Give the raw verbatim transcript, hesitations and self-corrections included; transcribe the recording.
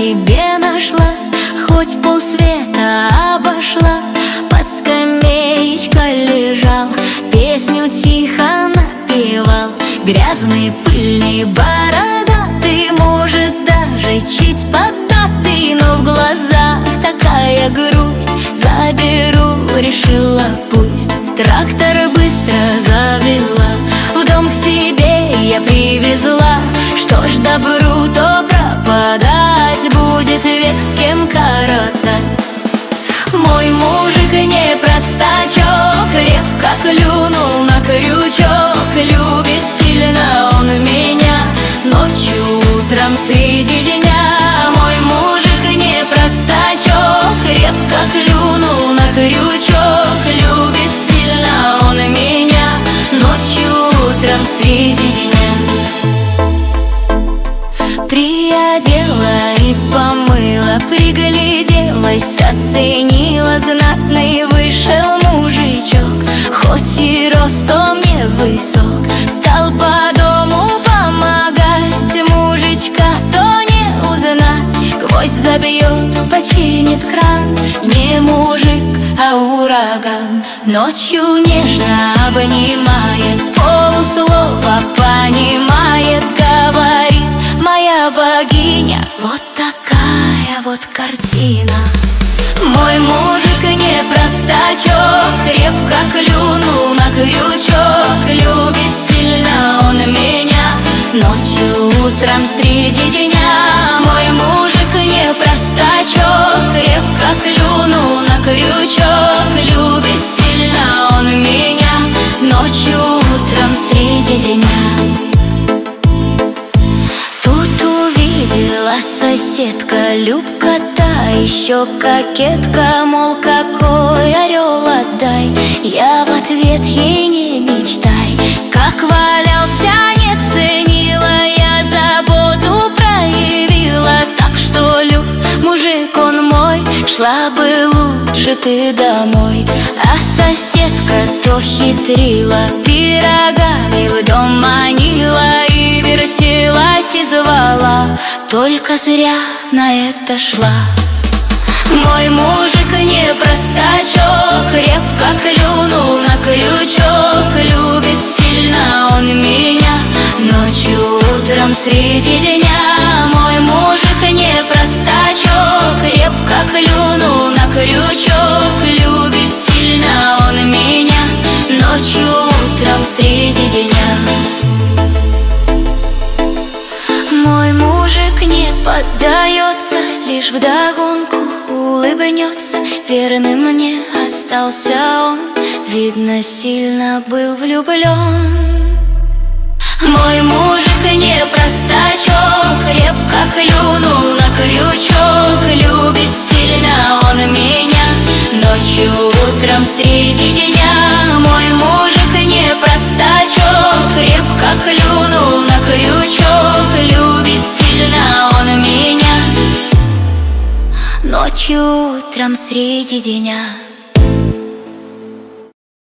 себе нашла, хоть полсвета обошла. Под скамеечкой лежал, песню тихо напевал. Грязный, пыльный, бородатый, может даже чуть поддатый, но в глазах такая грусть. Заберу, решила, пусть. Трактор быстро завела, в дом к себе я привезла. Что ж, добру, то пропадать, будет век с кем коротать. Мой мужик не простачок, крепко клюнул на крючок. Любит сильно он меня, ночью, утром, среди дня. Мой мужик не простачок, крепко клюнул на крючок. Любит сильно он меня, ночью, утром, среди дня. Приодела и помыла, пригляделась, оценила. Знатный вышел мужичок, хоть и ростом не высок. Стал по дому помогать, мужичка то не узнать. Гвоздь забьет, починит кран, не мужик, а ураган. Ночью нежно обнимает, с полуслова понимает, говорит: моя богиня, вот такая вот картина. Мой мужик не простачок, крепко клюнул на крючок. Любит сильно он меня, ночью, утром, среди дня. Мой мужик не простачок, крепко клюнул на крючок. Любит сильно он меня, ночью, утром, среди дня. Тут увидела соседка Любка, та еще кокетка, мол, какой орел отдай. Я в ответ ей: не мечтай. Как валялся, не ценила, я заботу проявила. Так что, Люб, мужик он мой, шла бы лучше ты домой. А соседка то хитрила, пирогами в дом манила и вертелась и звала, только зря на это шла. Мой мужик не простачок, крепко клюнул на крючок. Любит сильно он меня, ночью, утром, среди дня. Мой мужик не простачок, крепко клюнул на крючок. Любит сильно он меня, ночью, утром, среди дня. Мой мужик не поддается, лишь вдогонку улыбнется. Верным мне остался он, видно, сильно был влюблен. Мой мужик не простачок, крепко клюнул на крючок. Любит сильно он меня, ночью, утром, среди дня. Мой мужик не простачок, крепко клюнул на крючок. Любит сильно он меня, ночью, утром, среди дня.